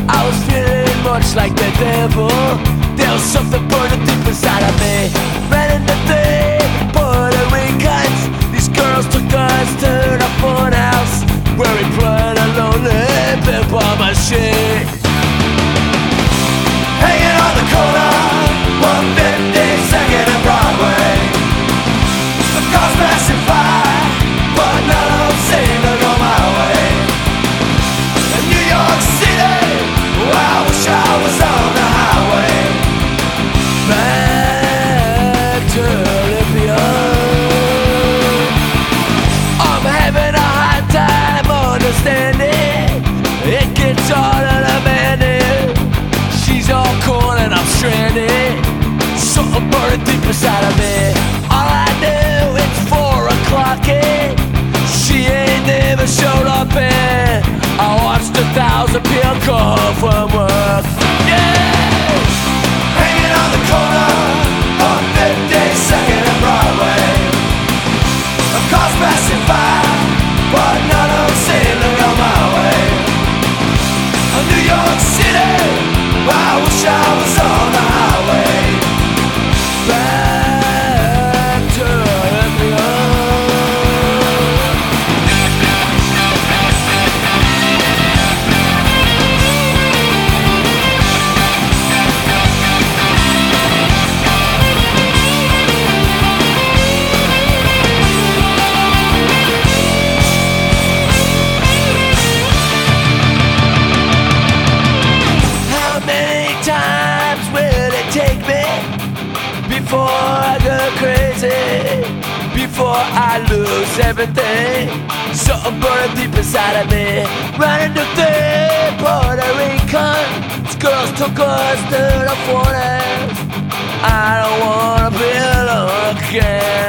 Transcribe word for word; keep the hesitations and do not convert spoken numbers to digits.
I was feeling much like the devil. There was something burning deep inside of me. Ran into the Puerto Ricans. These girls took us to the fun house where we played a lonely pinball machine. Hanging on the corner, one fifty-second and Broadway. The cars passing by, but none of them seem to go my way. In New York City, well, I wish I was on the highway. Back to Olympia. I'm having a hard time understanding. It gets harder to manage. She's all cold and I'm stranded. Something burning deep inside of me. All I knew, it's four o'clock and she ain't never showed up, and I watched a thousand people come home from work. Yeah! Hanging on the corner on fifty-second and Broadway. A car's passing by, but none of them seem to go my way. A New York City, I wish I was on the highway. Back to Olympia. How many times will it take me before I go crazy, before I lose everything? Something burning deep inside of me. Running to the Puerto Rican. These girls took us to the forest. I don't wanna be alone again.